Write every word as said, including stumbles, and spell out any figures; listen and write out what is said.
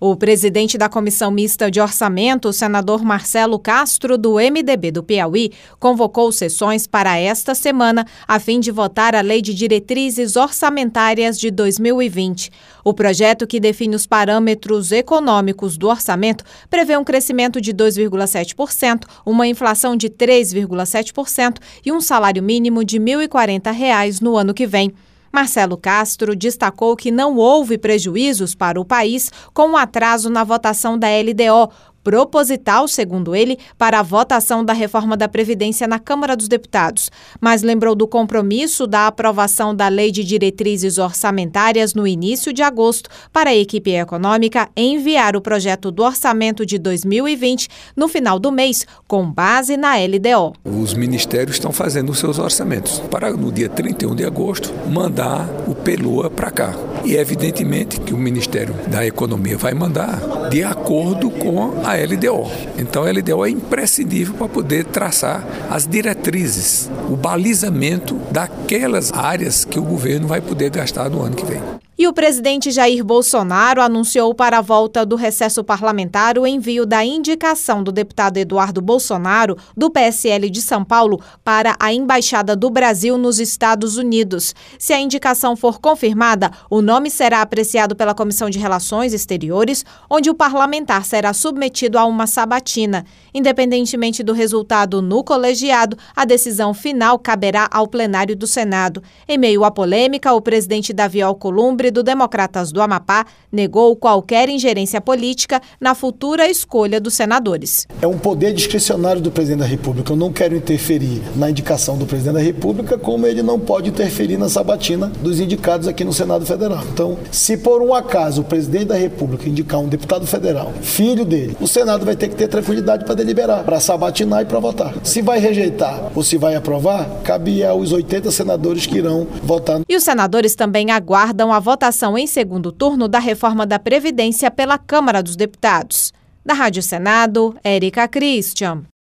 O presidente da Comissão Mista de Orçamento, o senador Marcelo Castro, do M D B do Piauí, convocou sessões para esta semana a fim de votar a Lei de Diretrizes Orçamentárias de dois mil e vinte. O projeto, que define os parâmetros econômicos do orçamento, prevê um crescimento de dois vírgula sete por cento, uma inflação de três vírgula sete por cento e um salário mínimo de mil e quarenta reais no ano que vem. Marcelo Castro destacou que não houve prejuízos para o país com o atraso na votação da L D O, proposital, segundo ele, para a votação da reforma da Previdência na Câmara dos Deputados, mas lembrou do compromisso da aprovação da Lei de Diretrizes Orçamentárias no início de agosto para a equipe econômica enviar o projeto do orçamento de dois mil e vinte no final do mês, com base na L D O. Os ministérios estão fazendo os seus orçamentos para, no dia trinta e um de agosto, mandar o P L O A para cá. E, evidentemente, que o Ministério da Economia vai mandar de acordo com a L D O. Então a L D O é imprescindível para poder traçar as diretrizes, o balizamento daquelas áreas que o governo vai poder gastar no ano que vem. E o presidente Jair Bolsonaro anunciou para a volta do recesso parlamentar o envio da indicação do deputado Eduardo Bolsonaro, do P S L de São Paulo, para a Embaixada do Brasil nos Estados Unidos. Se a indicação for confirmada, o nome será apreciado pela Comissão de Relações Exteriores, onde o parlamentar será submetido a uma sabatina. Independentemente do resultado no colegiado, a decisão final caberá ao plenário do Senado. Em meio à polêmica, o presidente Davi Alcolumbre, do Democratas do Amapá, negou qualquer ingerência política na futura escolha dos senadores. É um poder discricionário do presidente da República. Eu não quero interferir na indicação do presidente da República, como ele não pode interferir na sabatina dos indicados aqui no Senado Federal. Então, se por um acaso o presidente da República indicar um deputado federal, filho dele, o Senado vai ter que ter tranquilidade para deliberar, para sabatinar e para votar. Se vai rejeitar ou se vai aprovar, cabe aos oitenta senadores que irão votar. E os senadores também aguardam a votação em segundo turno da reforma da Previdência pela Câmara dos Deputados. Da Rádio Senado, Érica Christian.